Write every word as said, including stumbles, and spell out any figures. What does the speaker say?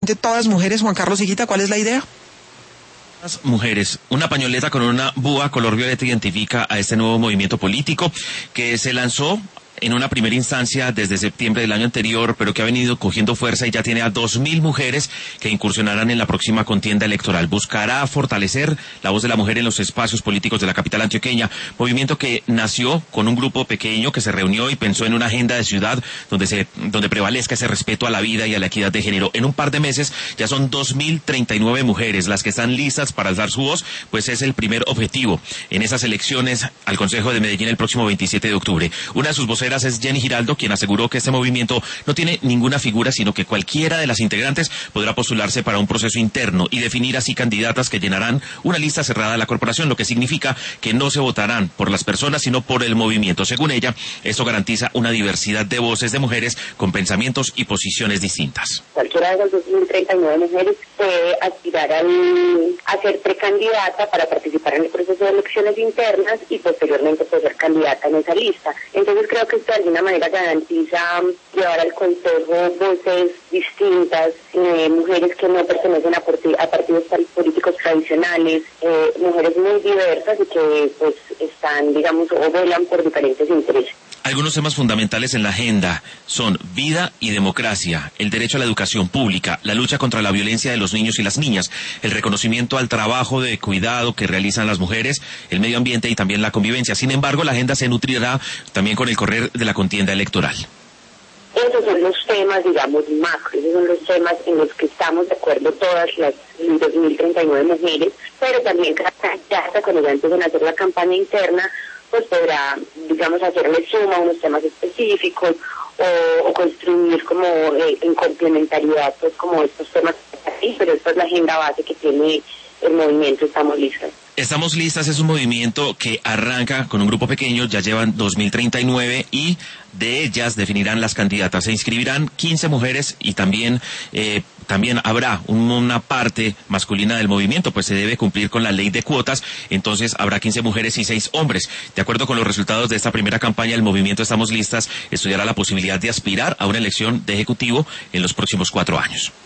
de todas mujeres, Juan Carlos Higuita, ¿cuál es la idea? Mujeres. Una pañoleta con una búa color violeta identifica a este nuevo movimiento político que se lanzó en una primera instancia desde septiembre del año anterior, pero que ha venido cogiendo fuerza y ya tiene a dos mil mujeres que incursionarán en la próxima contienda electoral. Buscará fortalecer la voz de la mujer en los espacios políticos de la capital antioqueña, movimiento que nació con un grupo pequeño que se reunió y pensó en una agenda de ciudad donde se donde prevalezca ese respeto a la vida y a la equidad de género. En un par de meses ya son dos mil treinta y nueve mujeres las que están listas para alzar su voz, pues es el primer objetivo en esas elecciones al Consejo de Medellín el próximo veintisiete de octubre. Una de sus voceras es Jenny Giraldo, quien aseguró que este movimiento no tiene ninguna figura, sino que cualquiera de las integrantes podrá postularse para un proceso interno y definir así candidatas que llenarán una lista cerrada de la corporación, lo que significa que no se votarán por las personas, sino por el movimiento. Según ella, esto garantiza una diversidad de voces de mujeres con pensamientos y posiciones distintas. Cualquiera de las dos mil treinta y nueve mujeres puede aspirar al, a ser precandidata para participar en el proceso de elecciones internas y posteriormente pues, ser candidata en esa lista. Entonces creo que esto de alguna manera garantiza llevar al consejo voces distintas, eh, mujeres que no pertenecen a, a partidos políticos tradicionales, eh, mujeres muy diversas y que pues están, digamos, o velan por diferentes intereses. Algunos temas fundamentales en la agenda son vida y democracia, el derecho a la educación pública, la lucha contra la violencia de los niños y las niñas, el reconocimiento al trabajo de cuidado que realizan las mujeres, el medio ambiente y también la convivencia. Sin embargo, la agenda se nutrirá también con el correr de la contienda electoral. Esos son los temas, digamos, macro, esos son los temas en los que estamos de acuerdo todas las dos mil treinta y nueve mujeres, pero también ya hasta cuando ya empiezan a hacer la campaña interna, pues podrá, digamos, hacerle suma a unos temas específicos o, o construir como eh, en complementariedad, pues como estos temas, pero esta es la agenda base que tiene el movimiento Estamos Listas. Estamos Listas es un movimiento que arranca con un grupo pequeño, ya llevan dos mil treinta y nueve y de ellas definirán las candidatas. Se inscribirán quince mujeres y también eh, también habrá un, una parte masculina del movimiento, pues se debe cumplir con la ley de cuotas, entonces habrá quince mujeres y seis hombres. De acuerdo con los resultados de esta primera campaña, el movimiento Estamos Listas estudiará la posibilidad de aspirar a una elección de ejecutivo en los próximos cuatro años.